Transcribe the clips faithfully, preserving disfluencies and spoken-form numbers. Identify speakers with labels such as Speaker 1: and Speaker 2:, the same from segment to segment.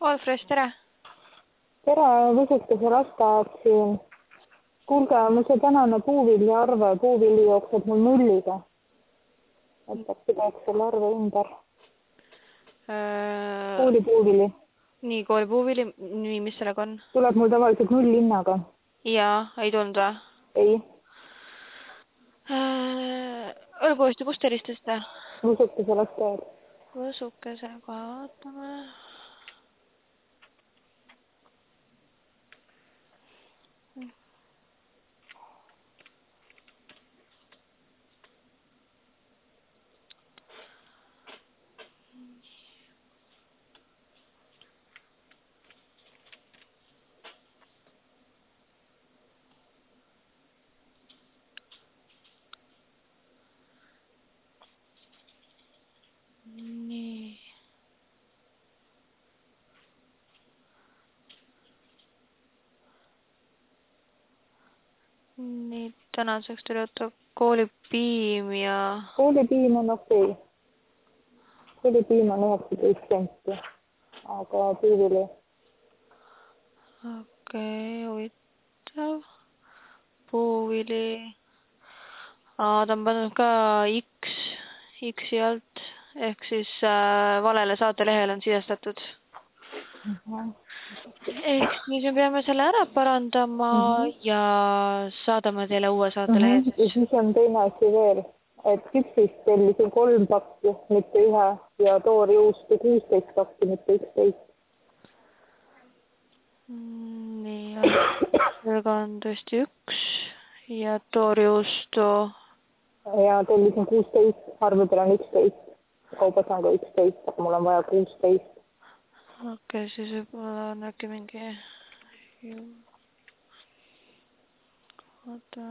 Speaker 1: Olfres, tere!
Speaker 2: Tere, võsukese lasteaed siin. Kuulge, mul see tänane puuvilja arve, puuvilli jookseb mul nulliga. Et äkki teeks selle arve ümber.
Speaker 1: Äh,
Speaker 2: Kooli puuvilli.
Speaker 1: nii, kooli puuvilli, nii, mis sellega on?
Speaker 2: Tuleb mul tavaliselt null hinnaga.
Speaker 1: Jaa, ei tulnud või?
Speaker 2: Ei.
Speaker 1: Äh, Olgu uuesti, kust helistasite?
Speaker 2: Võsukese lasteaed.
Speaker 1: Võsukese, kohe vaatame. Nii. Nii, tänaseks tuli võtta koolipiim ja...
Speaker 2: Koolipiim on okei. Koolipiim on üheksateist senti, aga puuvilli.
Speaker 1: Okei, huvitav. Puuvilli. Aa, ta on pannud ka X, X-i alt, ehk siis äh, valele saatelehel on sisestatud.
Speaker 2: Uh-huh.
Speaker 1: Ehk siis me peame selle ära parandama uh-huh. ja saadame teile uue saatelehe.
Speaker 2: Uh-huh. Ja siis on teine asi veel, et küpsist tellisin kolm pakki, mitte ühe, ja toorjuustu kuusteist pakki, mitte üksteist.
Speaker 1: Nii, sellega on tõesti üks ja toorjuustu.
Speaker 2: Ja tellisin kuusteist, arvedel on üksteist, kaubas on ka üksteist, aga mul on vaja kuusteist.
Speaker 1: Okei, siis võib-olla on äkki mingi... Oota...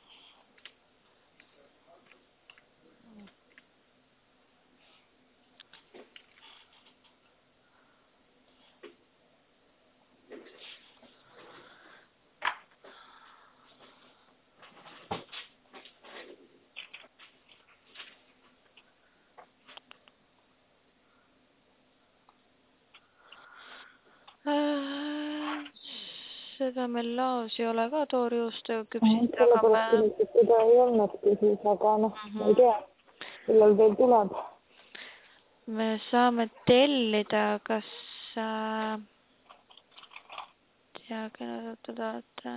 Speaker 1: Seda meil laos ei ole ka toorjuustu küpsist,
Speaker 2: aga me... Seda ei olnudki siis, aga noh, mm -hmm. ma ei tea, millal veel tuleb.
Speaker 1: Me saame tellida, kas... Tea, kelle te tahate...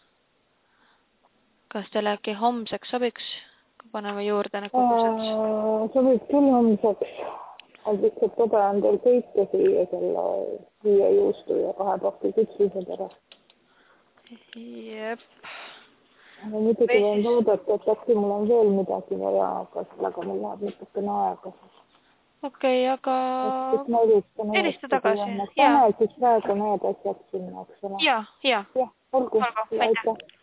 Speaker 1: Kas teile äkki homseks sobiks, kui paneme juurde need kogused?
Speaker 2: Sobib küll homseks. Lihtsalt tobe on teil sõita siia selle viie juustu ja kahe pakki küpsise pärast.
Speaker 1: Jep.
Speaker 2: Aga muidugi võin loodata, et äkki mul on veel midagi vaja, aga sellega mul läheb natukene aega.
Speaker 1: Okei, aga... Helista tagasi.
Speaker 2: Pane siis praegu need asjad sinna, eks ole.
Speaker 1: Jaa, jaa.
Speaker 2: Jah, olgu.
Speaker 1: Olgu, aitäh.